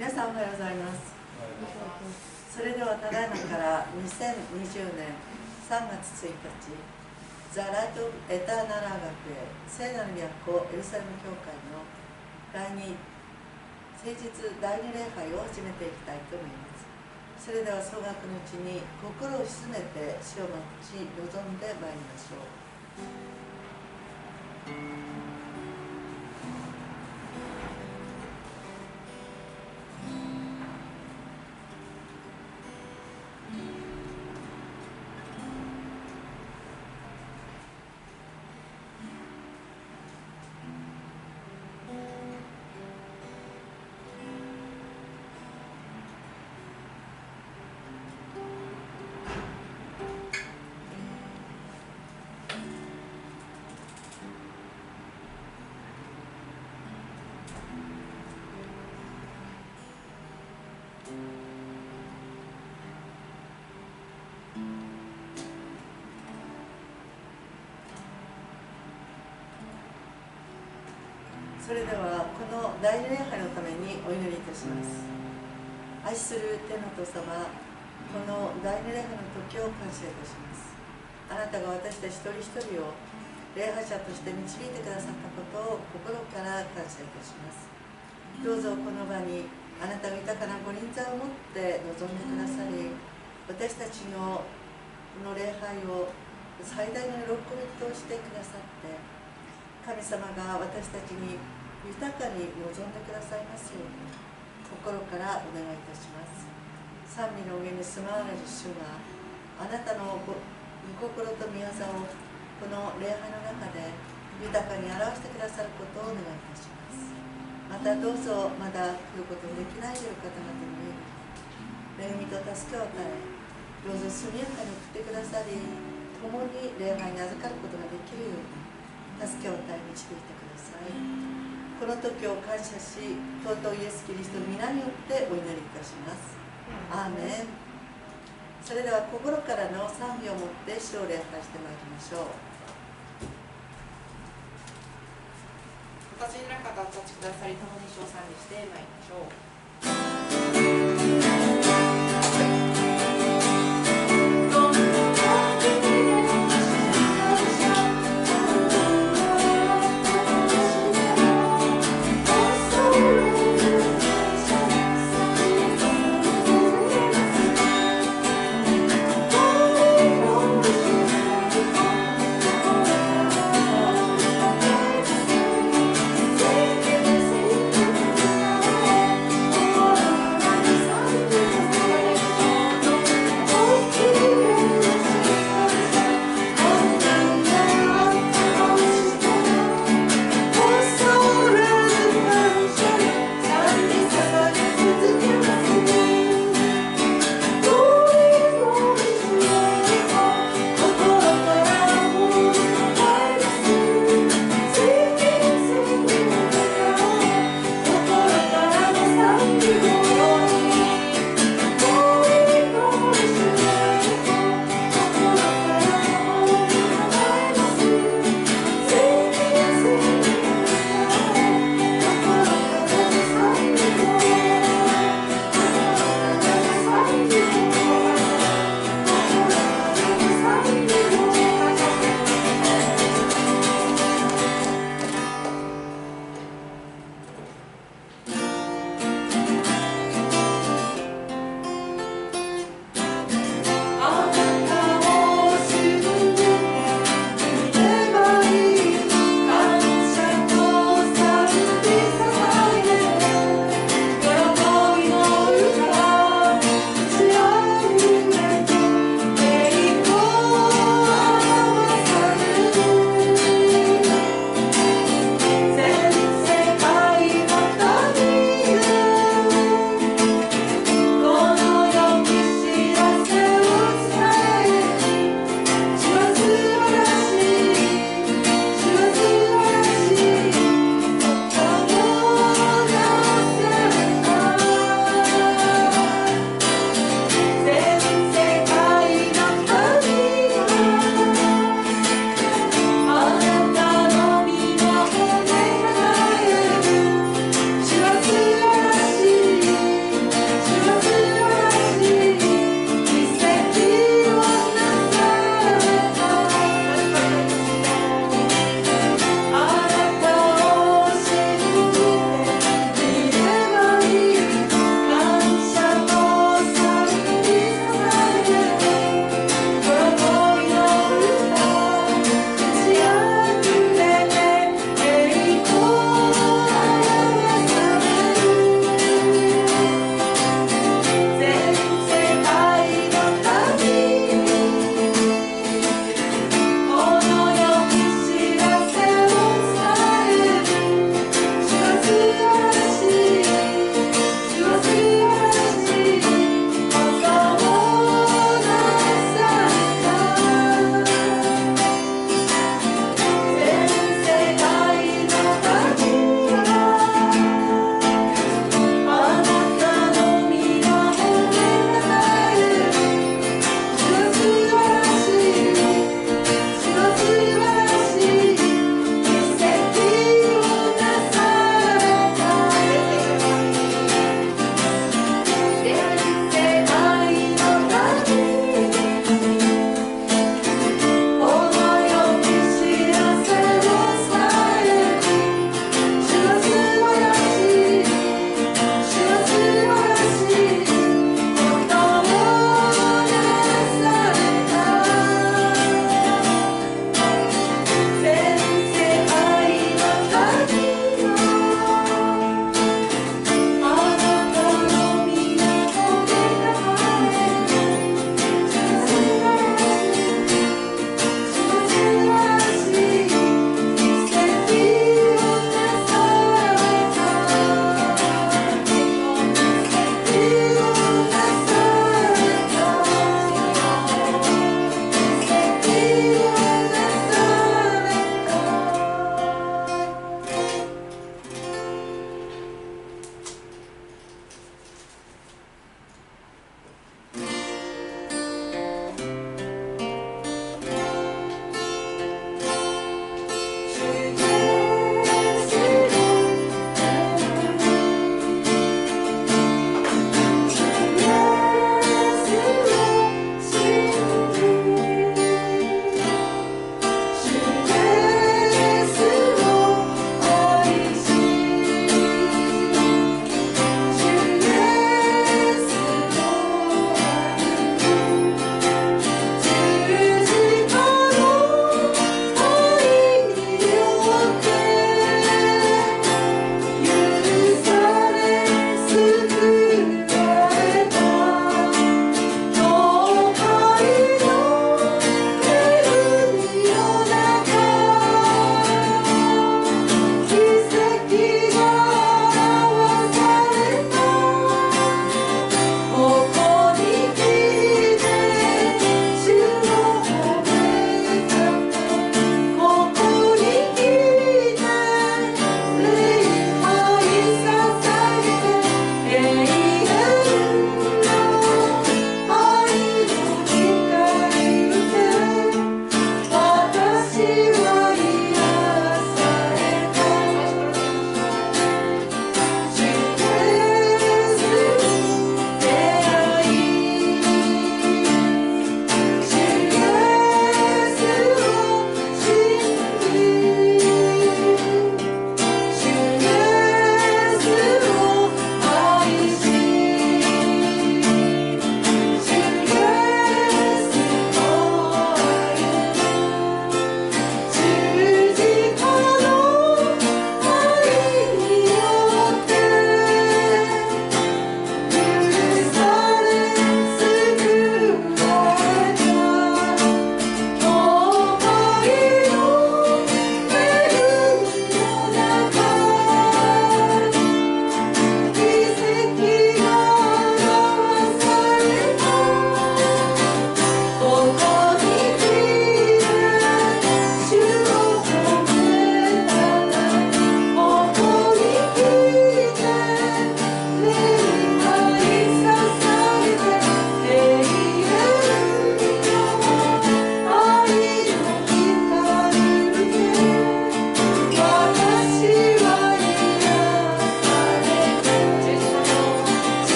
皆さんおはようございます。それではただいまから2020年3月1日、ザ・ライト・エターナル・アガペ聖なる都エルサレム教会の第2聖日第2礼拝を始めていきたいと思います。それでは総額のうちに心を静めて主を待ち望んでまいりましょう。それではこの第2礼拝のためにお祈りいたします。愛する天のお父様、この第2礼拝の時を感謝いたします。あなたが私たち一人一人を礼拝者として導いてくださったことを心から感謝いたします。どうぞこの場にあなたが豊かなご臨在を持って臨んでくださり、私たちの礼拝を最大の喜びとしてくださって、神様が私たちに豊かに望んでくださいますように心からお願いいたします。賛美の上に住まわれる主があなたの御心と御業をこの礼拝の中で豊かに表してくださることをお願いいたします。またどうぞまだ来ることのできないという方々に恵みと助けを与え、どうぞ速やかに送ってくださり、共に礼拝に預かることができるように助けを与え導いてください。この時を感謝し、尊いイエス・キリストの皆によってお祈りいたします。アーメン。それでは心からの賛美をもって主を礼拝してまいりましょう。 お立ちになる方お立ちくださり、共に主を賛美してまいりましょう。 Thank you.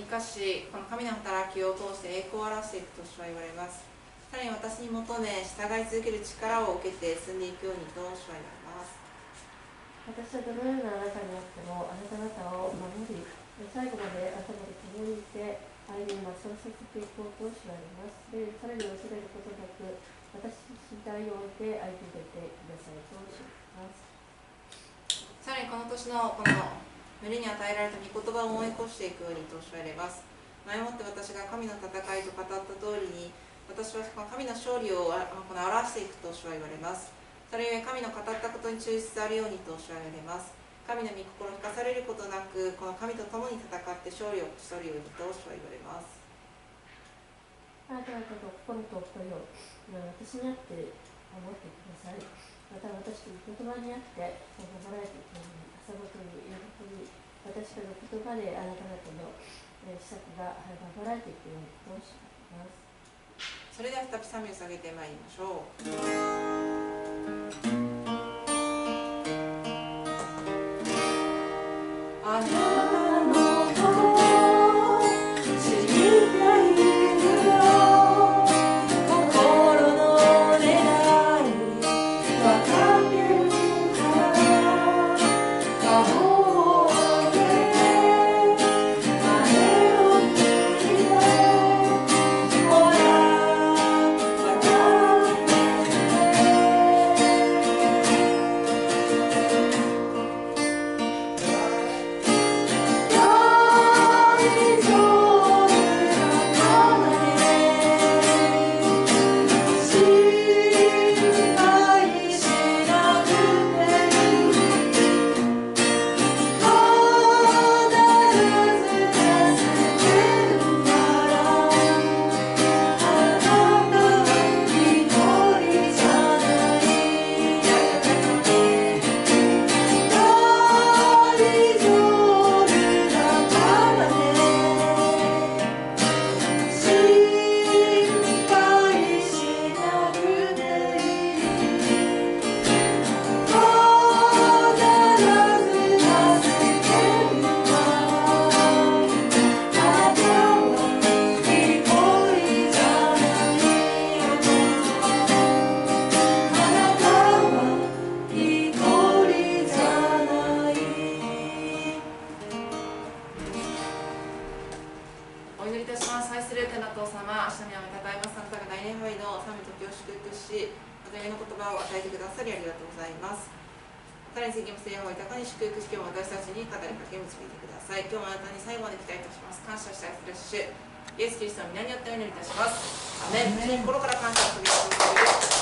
かし、この神の働きを通して栄光を表していくと主は言われます。さらに私に求め、従い続ける力を受けて進んでいくようにと主は言われます。 私はどのような中にあっても、あなた方を守り、最後まで頭で共にいて、歩みをそうさせていこうと主は言われます。で、さらに恐れることなく、私次第を置いて歩んでいてくださいと主は言われます。 さらにこの年のこの群れに与えられた御言葉を思い越していくようにと主は言われます。前もって私が神の戦いと語った通りに、私はこの神の勝利をこの表していくと主は言われます。それゆえ神の語ったことに忠実であるようにと主は言われます。神の御心を引かされることなく、この神と共に戦って勝利を勝ち取るようにと主は言われます。 あなた方の心と心を私にあって守ってください。また私の言葉にあって守られていくように、朝ごとに夕ごとに私からの言葉であなた方の施策が守られていくようにと主は言います。 それでは再び賛美を下げてまいりましょう。あなたのこと知りたいよ、心の願いわかってるから過保護で前を向いてほらわかって今日もあなたに最後まで期待いたします。感謝したいフレッシュイエス・キリストの皆によってお祈りいたします。アメン。心から感謝を飛び出している